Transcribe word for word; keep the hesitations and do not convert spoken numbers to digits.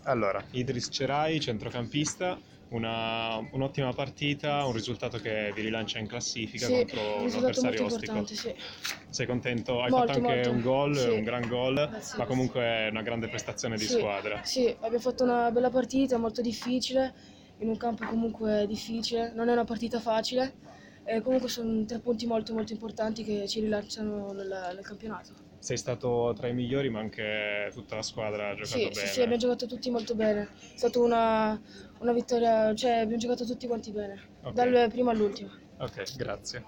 Allora, Idris Cerai, centrocampista, una- un'ottima partita, un risultato che vi rilancia in classifica Sì, contro un un risultato molto avversario ostico. importante, sì. Sei contento? Hai fatto Molto, anche molto. un gol, Sì. un gran gol, Grazie, ma grazie. comunque è una grande prestazione di Sì, squadra. sì, abbiamo fatto una bella partita, molto difficile, in un campo comunque difficile, non è una partita facile, e comunque sono tre punti molto molto importanti che ci rilanciano nel, nel campionato. Sei stato tra i migliori, ma anche tutta la squadra ha Sì, giocato sì, sì, abbiamo bene. giocato tutti molto bene, è stata una, una vittoria, cioè abbiamo giocato tutti quanti bene, Ok, dal primo all'ultimo. ok, grazie.